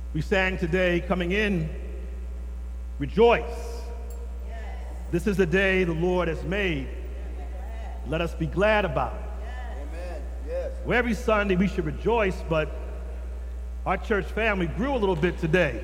We sang today, coming in, rejoice. This is the day the Lord has made. Let us be glad about it. Amen. Yes. Well, every Sunday we should rejoice, but our church family grew a little bit today.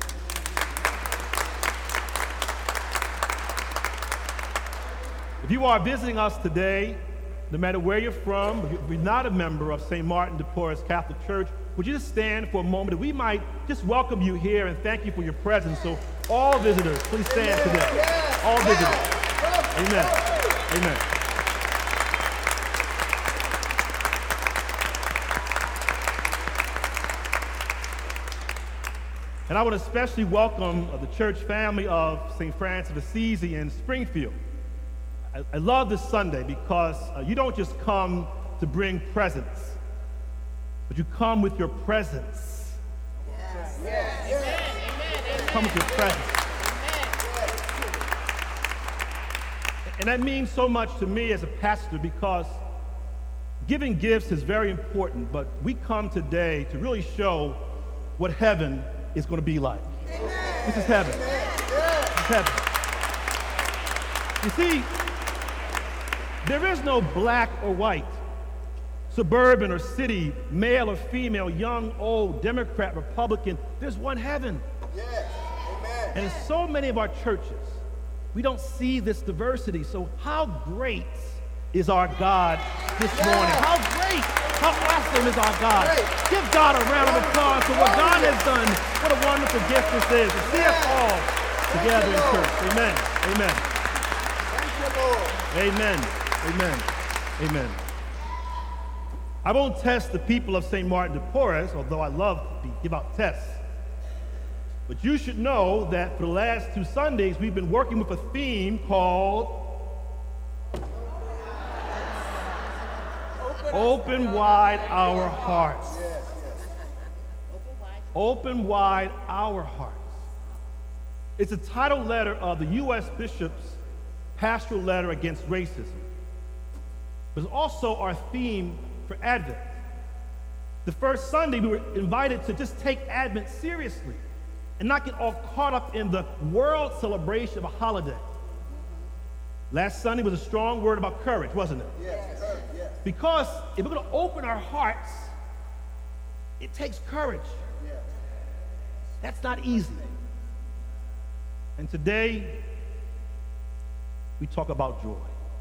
If you are visiting us today, no matter where you're from, if you're not a member of St. Martin de Porres Catholic Church, would you just stand for a moment that we might just welcome you here and thank you for your presence. So all visitors, please stand today. All visitors. Amen. Amen. And I would especially welcome the church family of St. Francis of Assisi in Springfield. I love this Sunday because you don't just come to bring presents, but you come with your presence. Yes. Yes. Come with your presence. And that means so much to me as a pastor because giving gifts is very important, but we come today to really show what heaven is going to be like. This is heaven. This is heaven. You see, there is no black or white, suburban or city, male or female, young, old, Democrat, Republican. There's one heaven. Yes. Amen. And in so many of our churches, we don't see this diversity. So how great is our God this morning? How great, how awesome is our God? Give God a round of applause for what God has done. What a wonderful gift this is. To see us all together in church. Amen. Amen. Thank you, Lord. Amen. Amen. Amen. I won't test the people of St. Martin de Porres, although I love to give out tests. But you should know that for the last 2 Sundays, we've been working with a theme called Open Wide Our Hearts. Open Wide Our Hearts. It's a title letter of the U.S. Bishop's pastoral letter against racism. But it's also our theme for Advent. The first Sunday, we were invited to just take Advent seriously and not get all caught up in the world celebration of a holiday. Last Sunday was a strong word about courage, wasn't it? Yes. Yes. Because if we're going to open our hearts, it takes courage. Yes. That's not easy. And today, we talk about joy.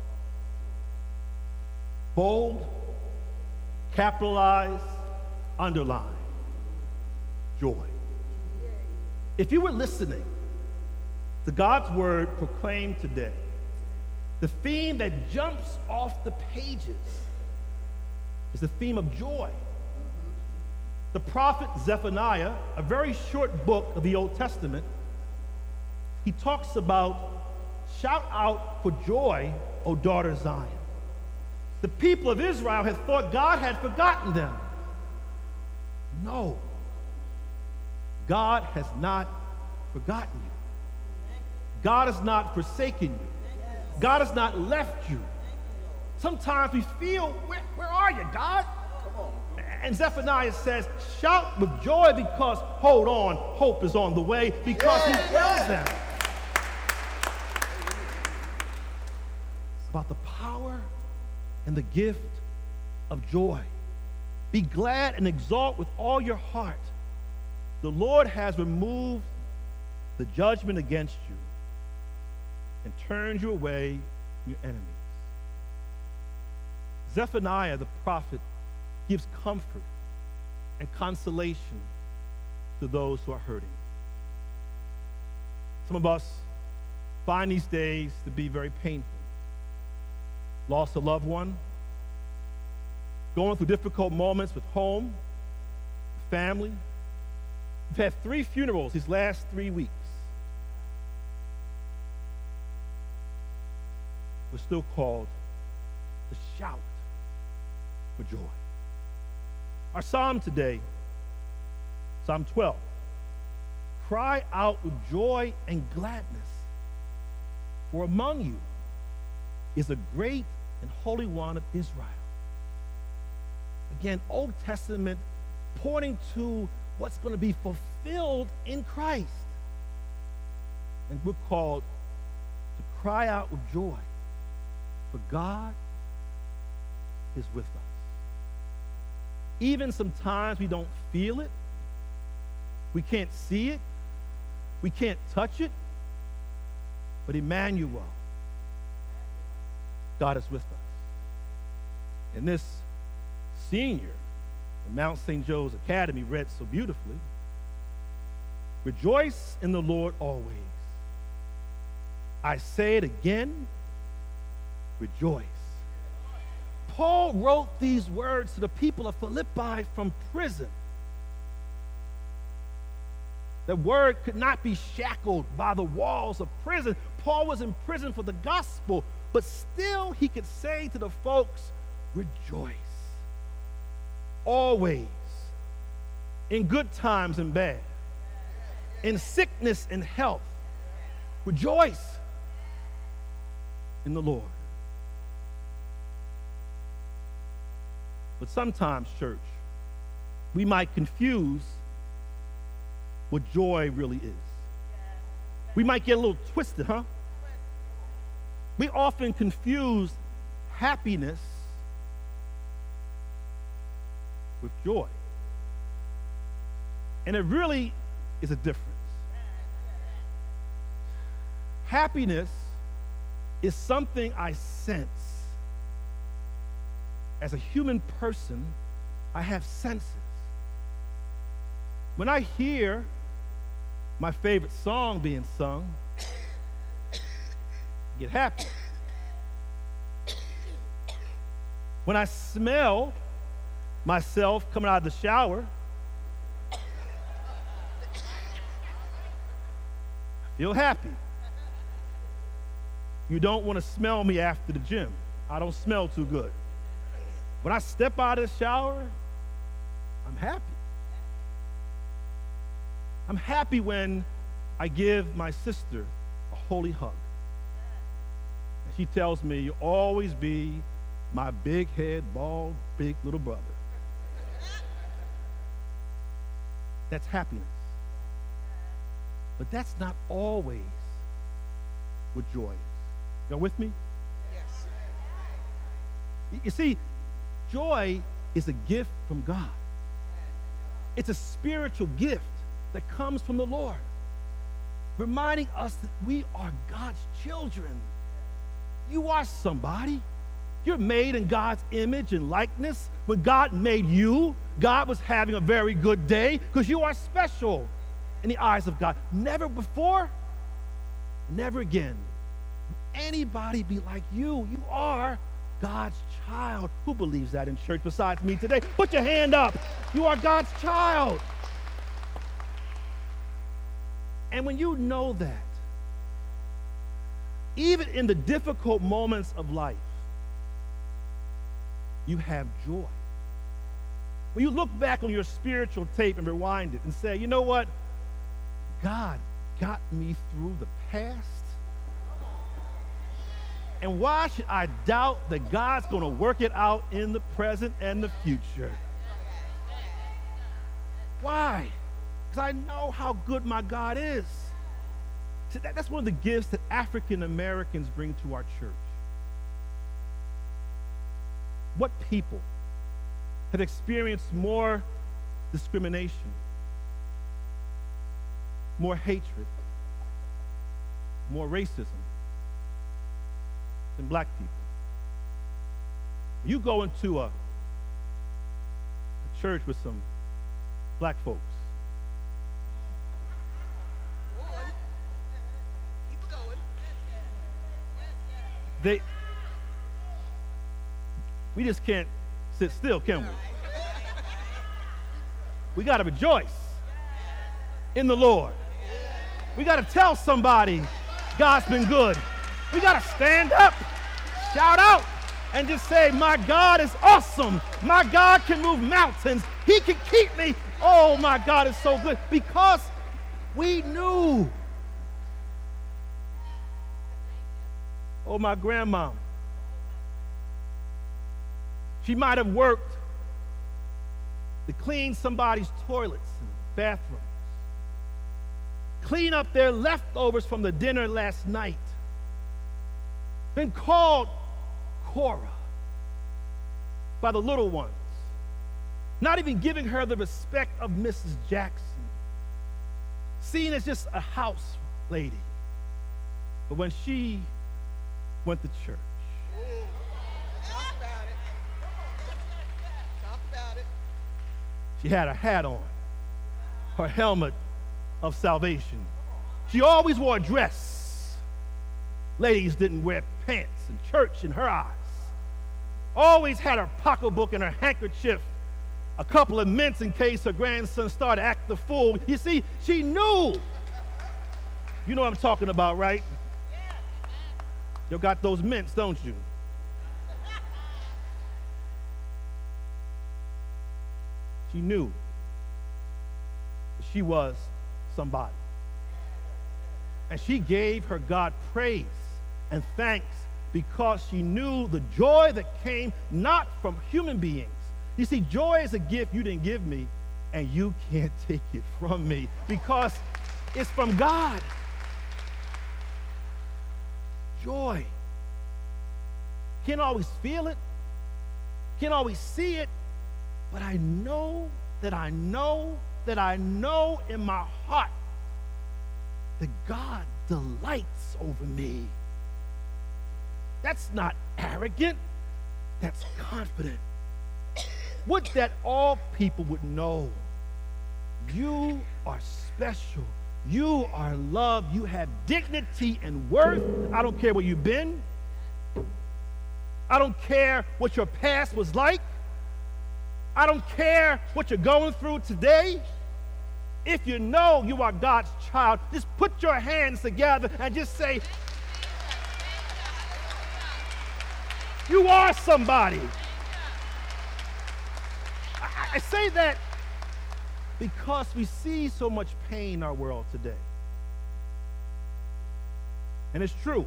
Bold, capitalize, underline, joy. If you were listening to God's word proclaimed today, the theme that jumps off the pages is the theme of joy. The prophet Zephaniah, a very short book of the Old Testament, he talks about, shout out for joy, O daughter Zion. The people of Israel had thought God had forgotten them. No. God has not forgotten you. God has not forsaken you. God has not left you. Sometimes we feel, where are you, God? And Zephaniah says, shout with joy because, hold on, hope is on the way, because he tells them about the power and the gift of joy. Be glad and exalt with all your heart. The Lord has removed the judgment against you and turned you away from your enemies. Zephaniah, the prophet, gives comfort and consolation to those who are hurting. Some of us find these days to be very painful. Lost a loved one, going through difficult moments with home, family. We've had 3 funerals these last 3 weeks. We're still called to shout for joy. Our psalm today, Psalm 12, cry out with joy and gladness, for among you is a great and holy one of Israel. Again, Old Testament pointing to what's going to be fulfilled in Christ. And we're called to cry out with joy, for God is with us. Even sometimes we don't feel it, we can't see it, we can't touch it, but Emmanuel, God is with us. And this senior in Mount St. Joe's Academy read so beautifully, rejoice in the Lord always. I say it again, rejoice. Paul wrote these words to the people of Philippi from prison. The word could not be shackled by the walls of prison. Paul was in prison for the gospel, but still he could say to the folks, rejoice. Always. In good times and bad. In sickness and health. Rejoice in the Lord. But sometimes, church, we might confuse what joy really is. We might get a little twisted, huh? We often confuse happiness with joy. And it really is a difference. Happiness is something I sense. As a human person, I have senses. When I hear my favorite song being sung, I get happy. When I smell myself coming out of the shower, I feel happy. You don't want to smell me after the gym. I don't smell too good. When I step out of the shower, I'm happy. I'm happy when I give my sister a holy hug. And she tells me, you'll always be my big head, bald, big little brother. That's happiness. But that's not always what joy is. Y'all with me? Yes. You see, joy is a gift from God. It's a spiritual gift that comes from the Lord, reminding us that we are God's children. You are somebody. You're made in God's image and likeness. When God made you, God was having a very good day because you are special in the eyes of God. Never before, never again will anybody be like you. You are God's child. Who believes that in church besides me today? Put your hand up. You are God's child. And when you know that, even in the difficult moments of life, you have joy. When you look back on your spiritual tape and rewind it and say, you know what? God got me through the past. And why should I doubt that God's going to work it out in the present and the future? Why? Because I know how good my God is. See, that's one of the gifts that African Americans bring to our church. What people have experienced more discrimination, more hatred, more racism than black people? You go into a church with some black folks. We just can't sit still, can we? We got to rejoice in the Lord. We got to tell somebody God's been good. We got to stand up, shout out, and just say, my God is awesome. My God can move mountains. He can keep me. Oh, my God is so good. Because we knew. Oh, my grandma. She might have worked to clean somebody's toilets and bathrooms, clean up their leftovers from the dinner last night, been called Cora by the little ones, not even giving her the respect of Mrs. Jackson, seen as just a house lady. But when she went to church, Talk about it. Talk about it. she had her hat on, her helmet of salvation. She always wore a dress. Ladies didn't wear pants in church in her eyes. Always had her pocketbook and her handkerchief, a couple of mints in case her grandson started to act the fool. You see, she knew. You know what I'm talking about, right? You got those mints, don't you? She knew that she was somebody. And she gave her God praise and thanks because she knew the joy that came not from human beings. You see, joy is a gift you didn't give me, and you can't take it from me because it's from God. Joy. Can't always feel it, can't always see it, but I know that I know that I know in my heart that God delights over me. That's not arrogant, that's confident. Would that all people would know you are special, you are loved, you have dignity and worth. I don't care where you've been. I don't care what your past was like. I don't care what you're going through today. If you know you are God's child, just put your hands together and just say, you are somebody. I say that because we see so much pain in our world today. And it's true.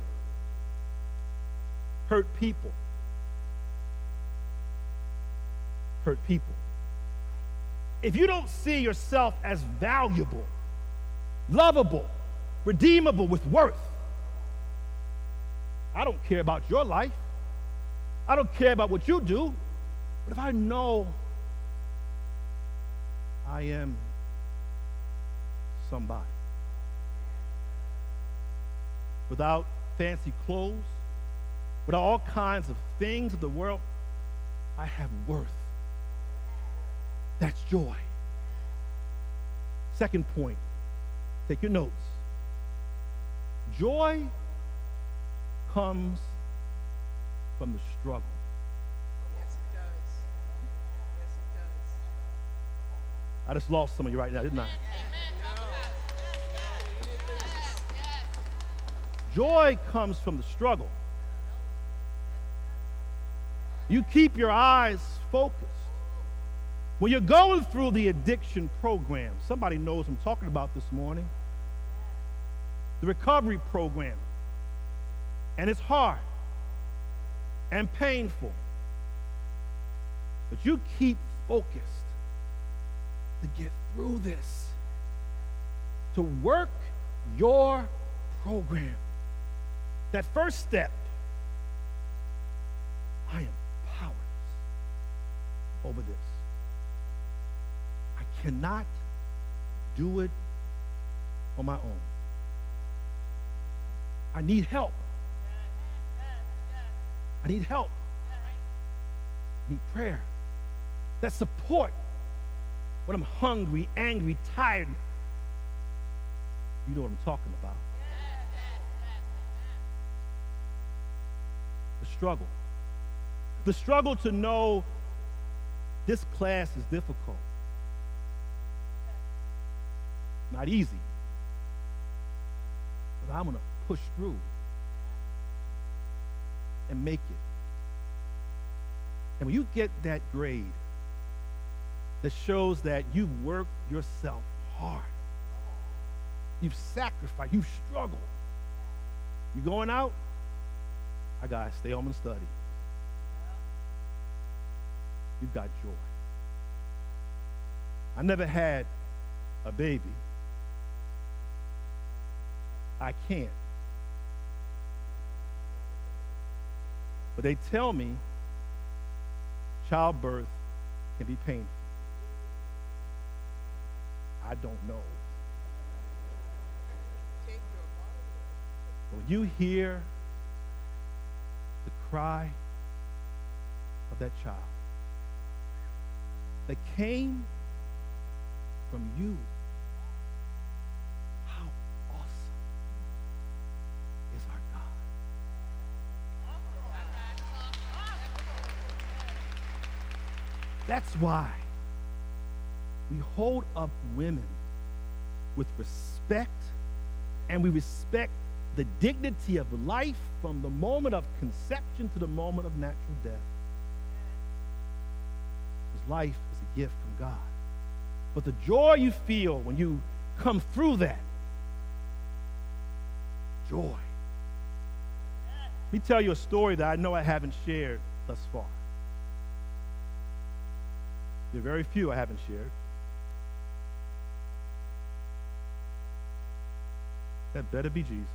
Hurt people. Hurt people. If you don't see yourself as valuable, lovable, redeemable with worth, I don't care about your life. I don't care about what you do. But if I know I am somebody, without fancy clothes, without all kinds of things of the world, I have worth. That's joy. Second point, take your notes. Joy comes from the struggle. Yes, it does. Yes, it does. I just lost some of you right now, didn't I? Joy comes from the struggle. You keep your eyes focused. When you're going through the addiction program, somebody knows I'm talking about this morning, the recovery program, and it's hard and painful, but you keep focused to get through this, to work your program. That first step, I am powerless over this. I cannot do it on my own. I need help. I need help. I need prayer. That support when I'm hungry, angry, tired. You know what I'm talking about. The struggle. The struggle to know this class is difficult. Not easy. But I'm going to push through and make it. And when you get that grade that shows that you've worked yourself hard, you've sacrificed, you've struggled, you going out, I got to stay home and study. You've got joy. I never had a baby. I can't. But they tell me childbirth can be painful. I don't know. Take your body. When you hear the cry of that child that came from you, how awesome is our God. That's why we hold up women with respect, and we respect the dignity of life from the moment of conception to the moment of natural death. Because life is a gift from God. But the joy you feel when you come through that, joy. Let me tell you a story that I know I haven't shared thus far. There are very few I haven't shared. That better be Jesus.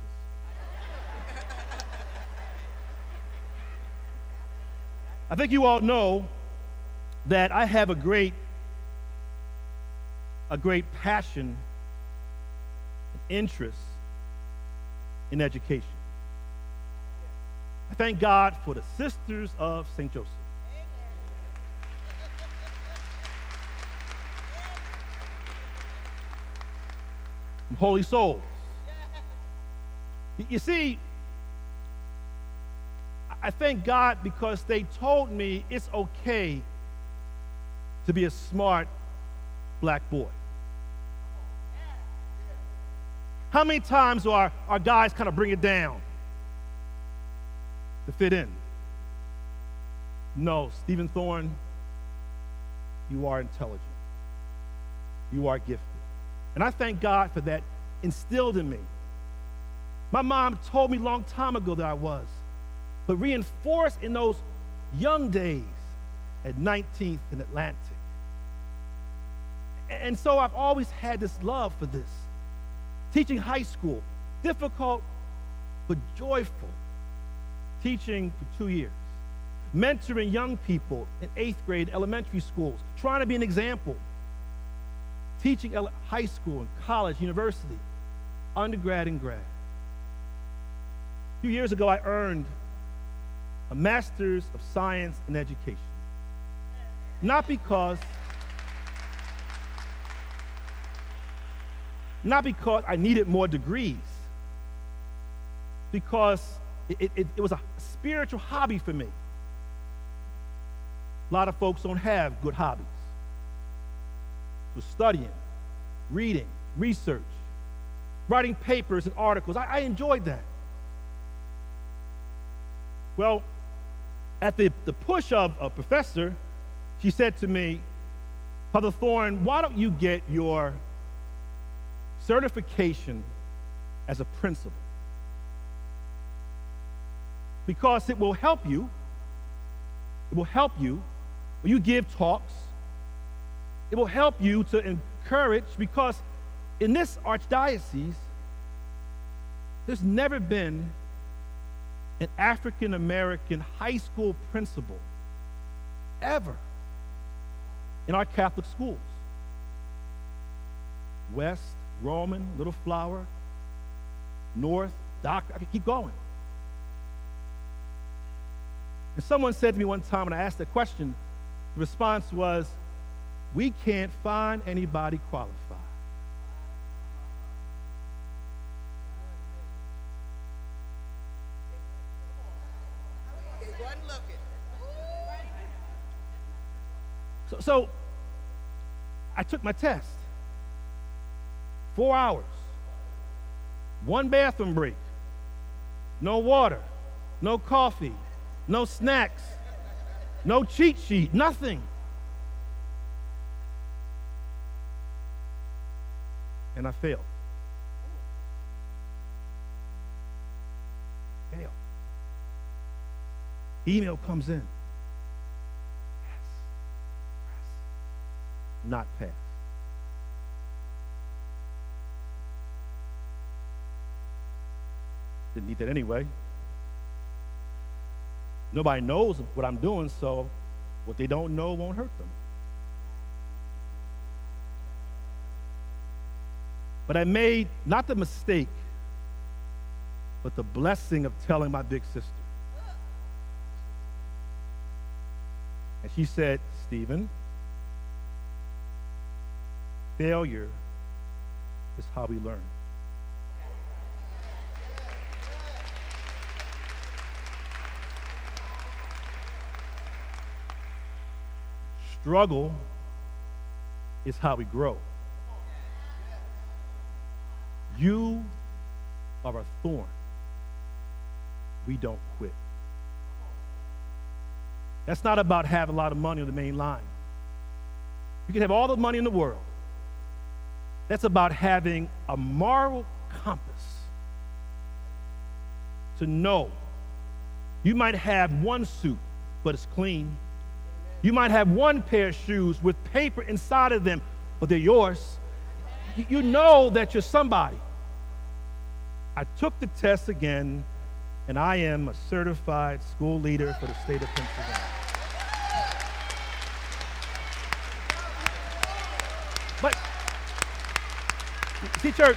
I think you all know that I have a great passion, interest in education. I thank God for the Sisters of St. Joseph. Holy souls. You see, I thank God because they told me it's okay to be a smart black boy. How many times do our guys kind of bring it down to fit in? No, Stephen Thorne, you are intelligent. You are gifted. And I thank God for that instilled in me. My mom told me a long time ago that I was, but reinforced in those young days at 19th and Atlantic. And so I've always had this love for this. Teaching high school, difficult but joyful. Teaching for 2 years. Mentoring young people in 8th grade elementary schools, trying to be an example. Teaching high school and college, university, undergrad and grad. A few years ago, I earned a Master's of Science in Education. Not because I needed more degrees, because it was a spiritual hobby for me. A lot of folks don't have good hobbies. So studying, reading, research, writing papers and articles. I enjoyed that. Well, at the push of a professor, she said to me, Father Thorne, why don't you get your certification as a principal? Because it will help you. It will help you when you give talks. It will help you to encourage, because in this archdiocese, there's never been an African American high school principal ever in our Catholic schools. West, Roman, Little Flower, North, Doc, I could keep going. And someone said to me one time when I asked that question, the response was, we can't find anybody qualified. He wasn't looking. So I took my test. 4 hours. 1 bathroom break. No water. No coffee. No snacks. No cheat sheet. Nothing. And I failed. Failed. Email comes in. Yes. Not passed. Didn't need that anyway. Nobody knows what I'm doing, so what they don't know won't hurt them. But I made not the mistake, but the blessing of telling my big sister. And she said, Stephen, failure is how we learn. Struggle is how we grow. You are a thorn. We don't quit. That's not about having a lot of money on the main line. You can have all the money in the world. That's about having a moral compass to know. You might have one suit, but it's clean. You might have one pair of shoes with paper inside of them, but they're yours. You know that you're somebody. I took the test again, and I am a certified school leader for the state of Pennsylvania. But, see, church,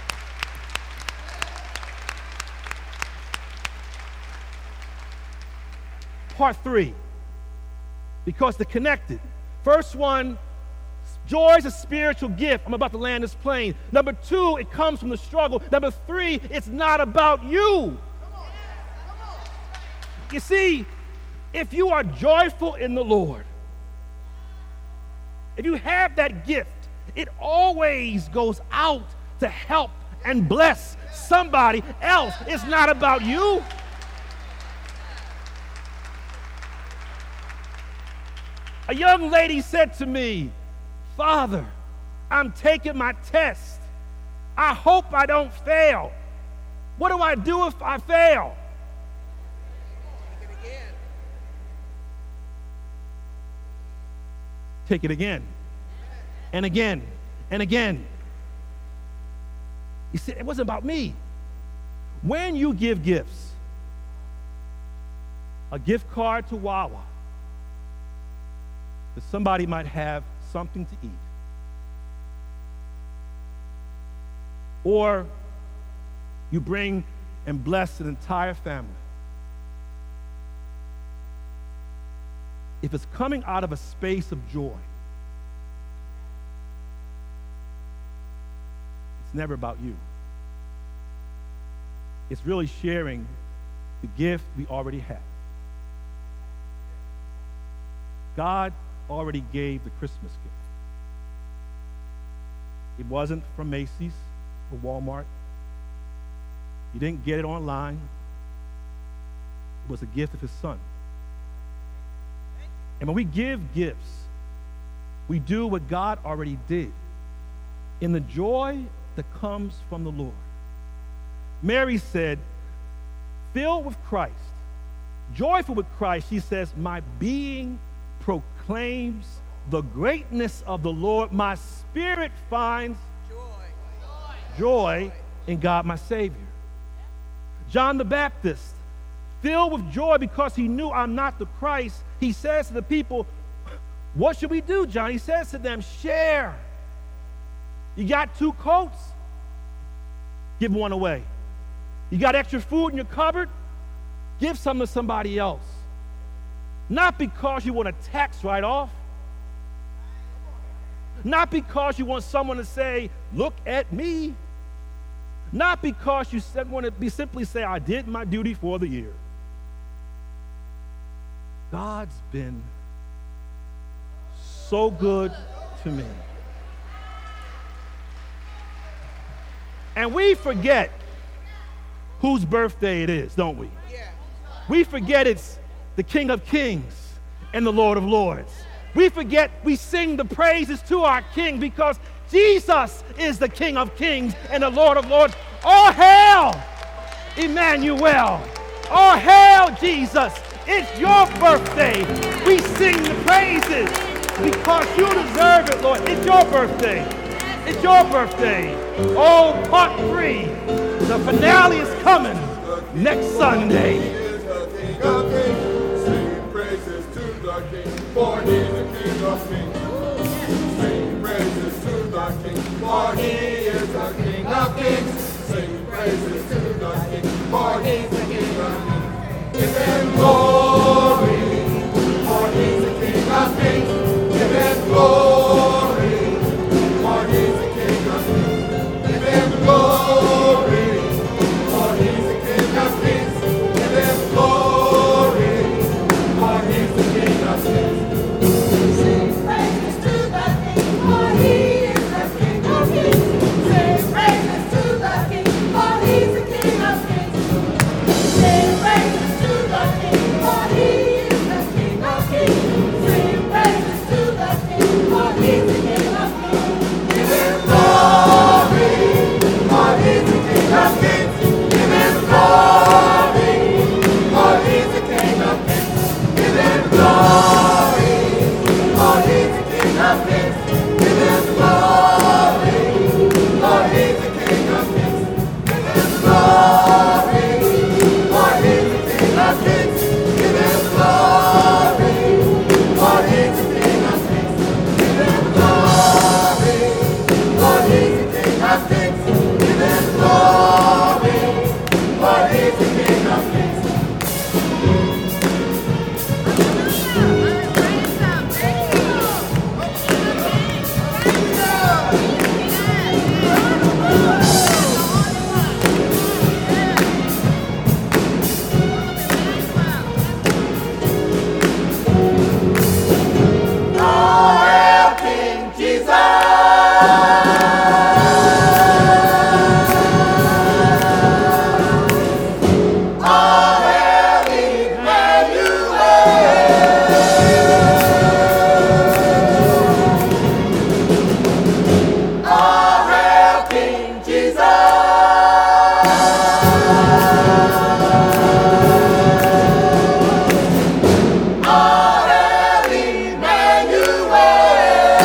part 3, because they're connected. First one, joy is a spiritual gift. I'm about to land this plane. Number 2, it comes from the struggle. Number 3, it's not about you. You see, if you are joyful in the Lord, if you have that gift, it always goes out to help and bless somebody else. It's not about you. A young lady said to me, Father, I'm taking my test. I hope I don't fail. What do I do if I fail? Take it again. And again. And again. You see, it wasn't about me. When you give gifts, a gift card to Wawa, that somebody might have something to eat. Or you bring and bless an entire family. If it's coming out of a space of joy, it's never about you. It's really sharing the gift we already have. God already gave the Christmas gift. It wasn't from Macy's or Walmart. You didn't get it online. It was a gift of his son. And when we give gifts, we do what God already did in the joy that comes from the Lord. Mary said, filled with Christ, joyful with Christ, she says, my being proclaims the greatness of the Lord. My spirit finds joy in God, my Savior. John the Baptist, filled with joy because he knew I'm not the Christ, he says to the people, what should we do, John? He says to them, share. You got 2 coats? Give one away. You got extra food in your cupboard? Give some to somebody else. Not because you want a tax write-off. Not because you want someone to say, look at me. Not because you want to simply say, I did my duty for the year. God's been so good to me. And we forget whose birthday it is, don't we? Yeah. We forget it's the King of Kings and the Lord of Lords. We forget we sing the praises to our King because Jesus is the King of Kings and the Lord of Lords. All hail, Emmanuel. All hail, Jesus. It's your birthday. We sing the praises because you deserve it, Lord. It's your birthday. It's your birthday. Oh, part 3. The finale is coming. next Sunday. He is the King of Kings. Sing praises to the King, for he is the King of Kings. Sing praises to the King, for he is the King of Kings. Sing praises to the King, for he is the King of Kings. Give him glory, for he is the King of Kings. Give him glory, for he is the King of Kings. Give him glory, for he is the King of Kings. Give him glory, for he is the King of Kings. Sing praises to the King, for he is the King of Kings. Sing praises to the King, for he is the King of Kings. Sing praises to the King, for he is the King of Kings. Sing praises to the King, for he is the King of Kings. Give him glory, for he is the King of Kings. Give him glory, for he is the King of Kings. Give him glory, for he is the King of Kings. Give him glory, for he is the King of Kings. Give him glory, for he is the King of Kings. Give him glory, for he is the King of Kings. Give him glory, for he is the King of Kings. Give him glory, for he is the King of Kings. Hail King Jesus! Hail Emmanuel! Hail King Jesus! Hail Emmanuel!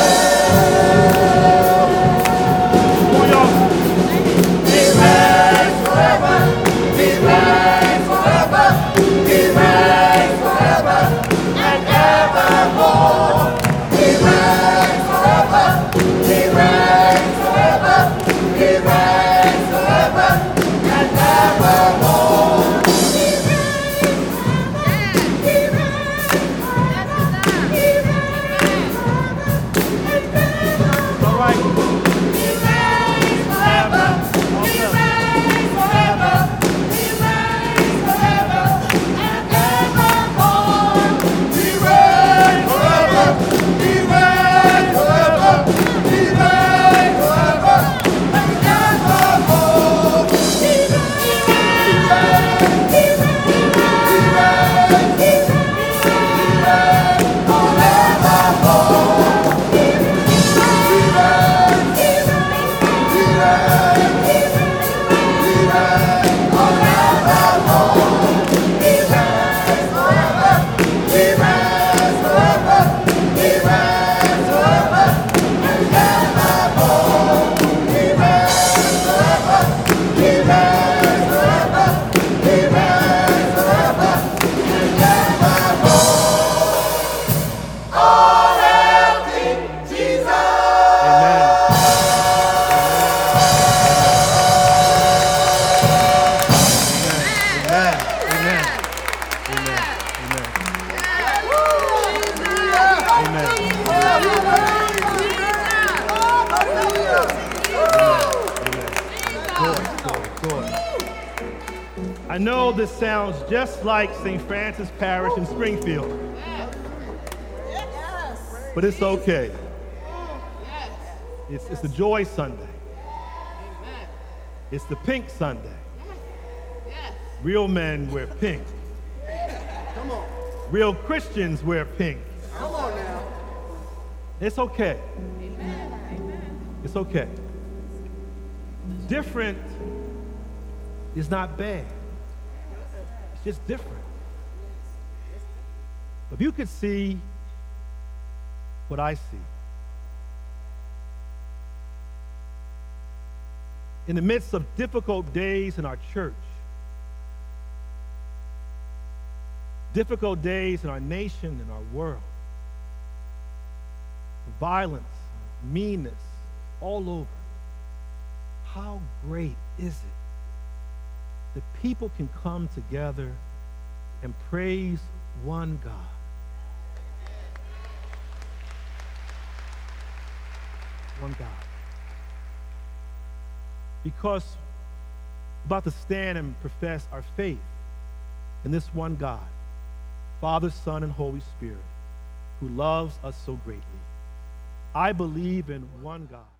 Come on, y'all. He reigns forever. He reigns forever. He reigns forever and evermore. He reigns forever. He reigns forever. He reigns forever and evermore. He reigns forever. He reigns forever. He reigns forever and ever. All right. He reigns forever. He reigns forever. He reigns forever and evermore. He reigns forever. He reigns forever. He reigns forever and evermore. He I know this sounds just like St. Francis Parish in Springfield, but it's okay. It's the Joy Sunday. It's the Pink Sunday. Real men wear pink. Come on. Real Christians wear pink. Come on now. It's okay. It's okay. Different is not bad. It's just different. If you could see what I see, in the midst of difficult days in our church, difficult days in our nation and our world. Violence, meanness, all over. How great is it that people can come together and praise one God? One God. Because we're about to stand and profess our faith in this one God, Father, Son, and Holy Spirit, who loves us so greatly. I believe in one God.